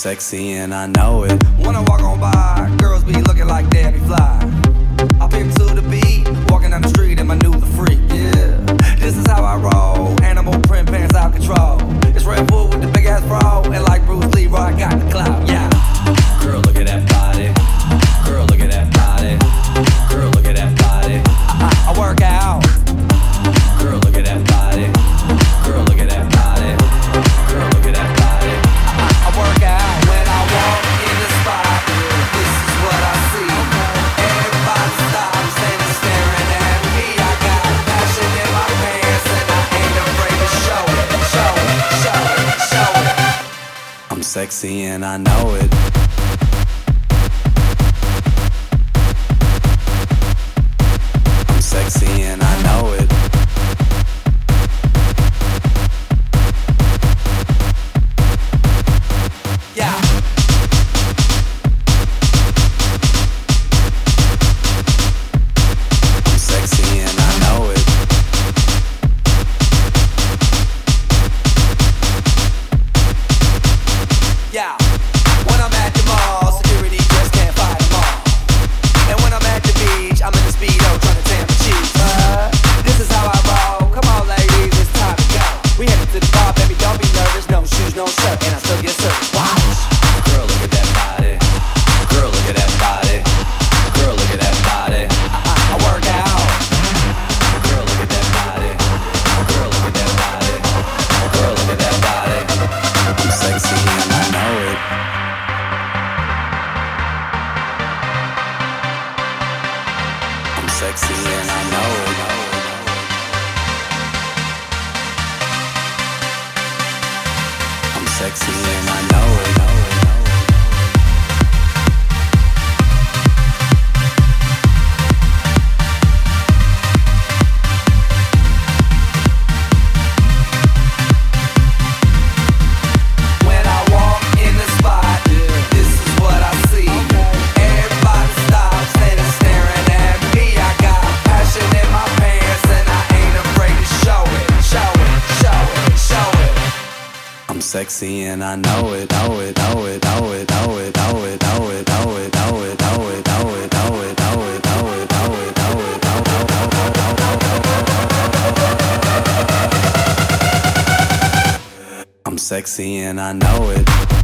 sexy and I know it. When I walk on by, girls be looking like Debbie Fly. I pimp to the beat, walking down the street in my new The Freak, yeah. This is how I roll, animal print pants out control. It's Red Bull with the big ass bra, and like Bruce Lee, I got the clout, yeah. Girl, look at that body. Girl, look at that body. Girl, look at that body. I work out. Girl, look at that body. Girl, look at that body. Girl, look at that body. I work out when I walk in the spot. This is what I see. Everybody stops and is staring at me. I got passion in my pants and I ain't afraid to show it, show it, show it, show it. I'm sexy and I know it. I'm sexy and I know it. Yeah. I'm sexy and I know it. Yeah, when I'm at the mall, security just can't fight them all. And when I'm at the beach, I'm in the Speedo trying to tan my cheeks. This is how I roll. Come on, ladies, it's time to go. We headed to the bar, baby, don't be nervous. No shoes, no shirt, and I still get served. Watch. Girl, look at that body. Girl, look at that body. Girl, look at that body. I work out. Girl, look at that body. Girl, look at that body. Girl, look at that body. I'm sexy and I know it. I'm sexy and I know it. I'm sexy and I know it. When I walk in the spot, this is what I see. Everybody stops and is staring at me. I got passion in my pants and I ain't afraid to show it, show it, show it, show it. I'm sexy and I know it. Know it, know it, know it, know it, know it, know it, know it, know it, know it, know it, know it, know it, know it, know it, know it, know it. I'm sexy and I know it.